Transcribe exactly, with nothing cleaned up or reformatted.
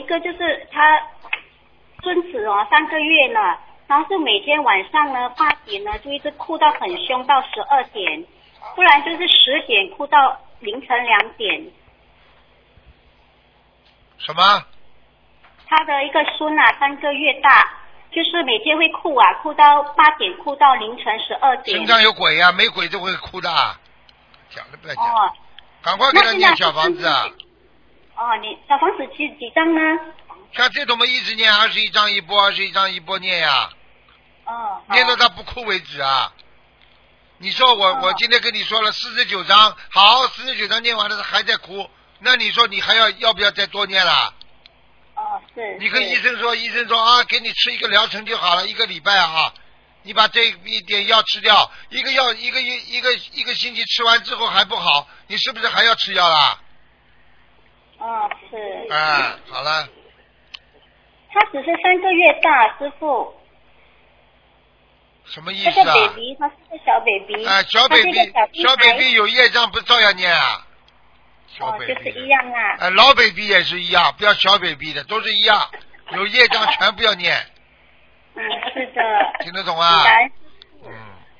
个就是他孙子哦，三个月了，然后是每天晚上呢八点呢就一直哭到很凶，到十二点，不然就是十点哭到凌晨两点。 什么？ 他的一个孙啊，三个月大，就是每天会哭啊，哭到八点，哭到凌晨十二点。 身上有鬼呀、啊，没鬼就会哭的。讲都不要讲。 哦。 赶快给他念小房子啊！ 哦，你小房子几几张呢？ 像这种嘛，一直念二十一章一波，二十一章一波念呀。 哦。 念到他不哭为止啊！你说我、哦、我今天跟你说了四十九章，好，四十九章念完了还在哭，那你说你还要要不要再多念了？ 哦，是。 你跟医生说，医生说啊，给你吃一个疗程就好了，一个礼拜啊。你把这一点药吃掉，一个药一个一一个一个星期吃完之后还不好，你是不是还要吃药啦？ 哦，是。 啊，好了。 他只是三个月大，师傅。 什么意思啊？ 这个 baby， 他是个小 baby。 啊，小 baby， 小 baby 有业障，不照样念啊？小 baby。哦，就是一样啊。 啊，老 baby 也是一样，不要小 baby 的，都是一样，有业障全部要念。 嗯，是的。 听得懂啊？